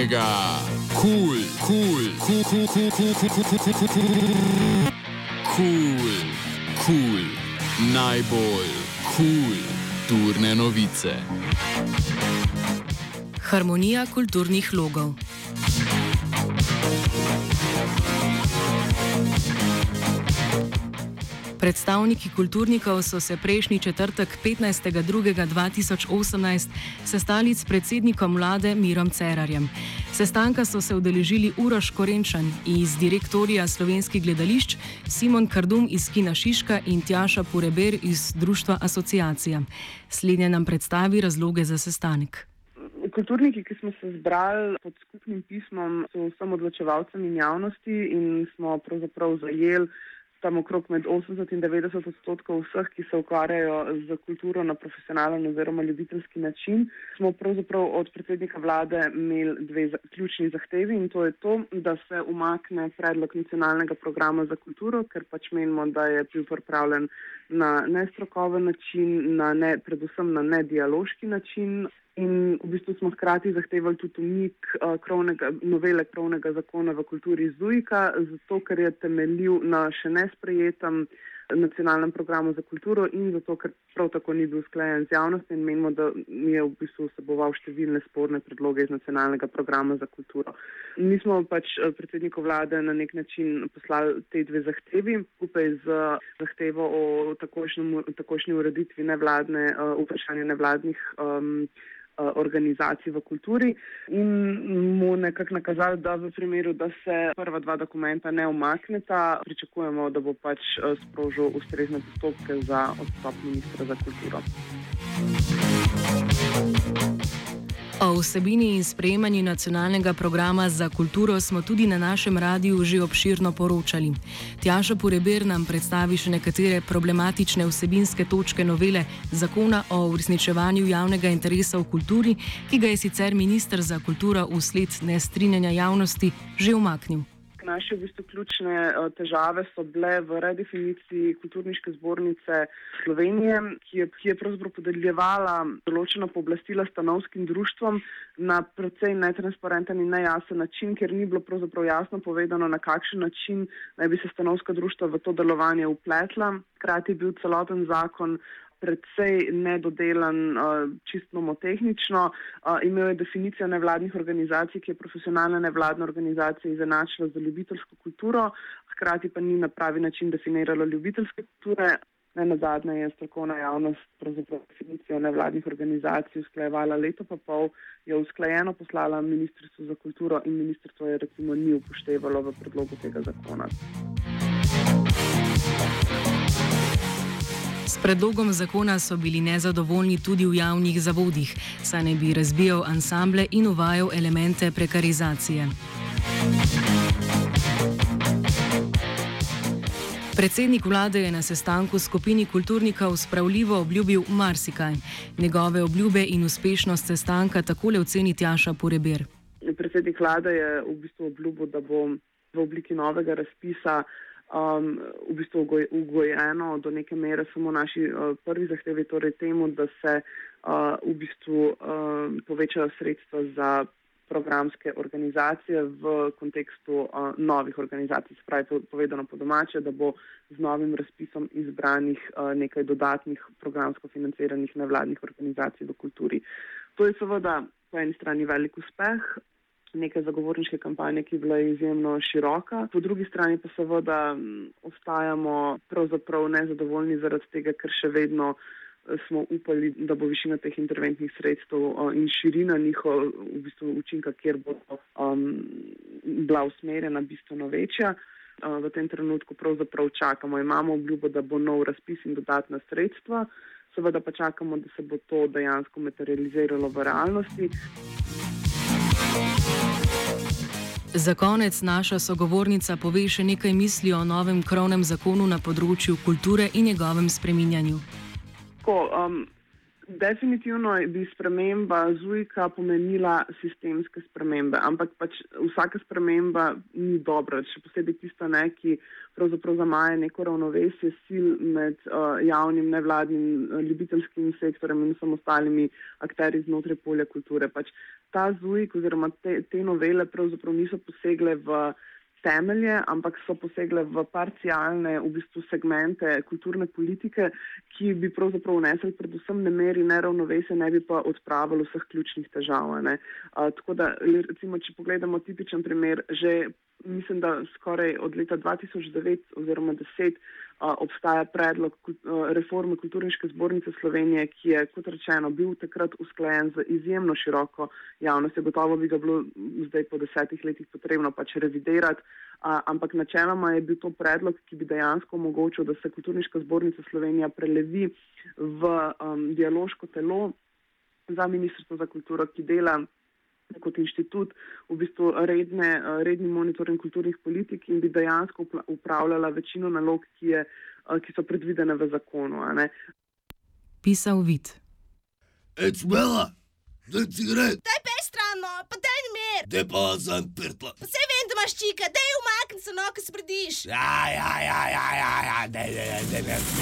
mega kul, najbolj kulturne novice. Harmonija kulturnih logov. Predstavniki kulturnikov so se prejšnji četrtek 15.2.2018 sestali s predsednikom vlade Mirom Cerarjem. Sestanka so se udeležili Uroš Korenčan iz direktorija slovenskih gledališč, Simon Kardum iz Kina Šiška in Tjaša Pureber iz društva Asociacija. Slednje nam predstavi razloge za sestanek. Kulturniki, ki smo se zbrali pod skupnim pismom, so vsem odločevalcem in javnosti in smo pravzaprav zajeli tam okrog med 80 in 90% vseh, ki se ukvarjajo z kulturo na profesionalen oziroma ljubiteljski način. Smo pravzaprav od predsednika vlade imeli dve ključni zahtevi in to je to, da se umakne predlog nacionalnega programa za kulturo, ker pač menimo, da je bil pripravljen na nestrokoven način, predvsem na nedialoški način. In v bistvu smo hkrati zahtevali tudi umik novele krovnega zakona v kulturi ZUJIK-a, zato ker je temeljil na še nesprejetem nacionalnem programu za kulturo in zato ker prav tako ni bil usklajen z javnostjo in menimo, da je v bistvu vseboval številne sporne predloge iz nacionalnega programa za kulturo. Mi smo pač predsedniku vlade na nek način poslali te dve zahtevi, skupaj z zahtevo o takojšnji ureditvi vprašanja nevladnih organizacij v kulturi in mu nekako nakazali, da v primeru, da se prva dva dokumenta ne umakneta, pričakujemo, da bo pač sprožil ustrezne postopke za odstop ministra za kulturo. O vsebini in sprejemanju nacionalnega programa za kulturo smo tudi na našem radiju že obširno poročali. Tjaša Pureber nam predstavi še nekatere problematične vsebinske točke novele zakona o uresničevanju javnega interesa v kulturi, ki ga je sicer minister za kulturo vsled nestrinjanja javnosti že umaknil. Naše v bistvu ključne težave so bile v redefiniciji Kulturniške zbornice Slovenije, ki je pravzaprav podeljevala določena pooblastila stanovskim društvom na precej netransparenten in nejasen način, ker ni bilo pravzaprav jasno povedano, na kakšen način naj bi se stanovska društva v to delovanje vpletla. Hkrati je bil celoten zakon predvsej nedodelan, čisto nomotehnično. Imel je definicijo nevladnih organizacij, ki je profesionalne nevladne organizacije izenačila z ljubiteljsko kulturo, hkrati pa ni na pravi način definirala ljubiteljske kulture. Nenazadnje je strokovna javnost pravzaprav definicijo nevladnih organizacij usklajevala leto pa pol, je usklajeno poslala Ministrstvu za kulturo in ministrstvo je recimo ni upoštevalo v predlogu tega zakona. S predlogom zakona so bili nezadovoljni tudi v javnih zavodih, saj naj bi razbijal ansamble in uvajal elemente prekarizacije. Predsednik vlade je na sestanku skupini kulturnikov spravljivo obljubil marsikaj. Njegove obljube in uspešnost sestanka takole oceni Tjaša Pureber. Predsednik vlade je v bistvu obljubil, da bo v obliki novega razpisa v bistvu ugojeno do neke mere samo naši prvi zahtevi, torej temu, da se v bistvu povečajo sredstva za programske organizacije v kontekstu novih organizacij. Spravi povedano po domače, da bo z novim razpisom izbranih nekaj dodatnih programsko financiranih nevladnih organizacij v kulturi. To je seveda po eni strani velik uspeh, neke zagovorniške kampanje, ki je bila izjemno široka. Po drugi strani pa seveda ostajamo pravzaprav nezadovoljni zaradi tega, ker še vedno smo upali, da bo višina teh interventnih sredstev in širina njihov v bistvu učinka, kjer bo bila usmerjena bistveno večja. V tem trenutku pravzaprav čakamo. Imamo obljubo, da bo nov razpis in dodatna sredstva. Seveda pa čakamo, da se bo to dejansko materializiralo v realnosti. Za konec naša sogovornica pove še nekaj misli o novem krovnem zakonu na področju kulture in njegovem spreminjanju. Definitivno bi sprememba ZUJIK-a pomenila sistemske spremembe, ampak pač vsaka sprememba ni dobra, še posebej tista, ki pravzaprav zamaja neko ravnovesje sil med javnim, nevladnim, ljubiteljskim sektorjem in vsem ostalimi akterji znotraj polja kulture. Pač ta ZUJIK oziroma te novele pravzaprav niso posegle v temelje, ampak so posegle v parcialne segmente kulturne politike, ki bi pravzaprav vnesli predvsem nemir in neravnovesje, ne bi pa odpravili vseh ključnih težav. Tako da, recimo, če pogledamo tipičen primer, že mislim, da skoraj od leta 2009 oziroma 2010 obstaja predlog reforme Kulturniške zbornice Slovenije, ki je, kot rečeno, bil takrat usklajen z izjemno široko javnostjo. Gotovo bi ga bilo zdaj po 10 letih potrebno pač revidirati, ampak načeloma je bil to predlog, ki bi dejansko omogočil, da se Kulturniška zbornica Slovenija prelevi v dialoško telo za Ministrstvo za kulturo, ki dela kot inštitut v bistvu redni monitoring kulturnih politik in bi dejansko upravljala večino nalog, ki so predvidene v zakonu. Pisal Vid. Cmela, daj cigaret. Daj pestrano, pa daj mir. Daj pa sem prtla. Pa saj vem, da imaš čika, daj umakni se, ko smrdiš. Ja, daj.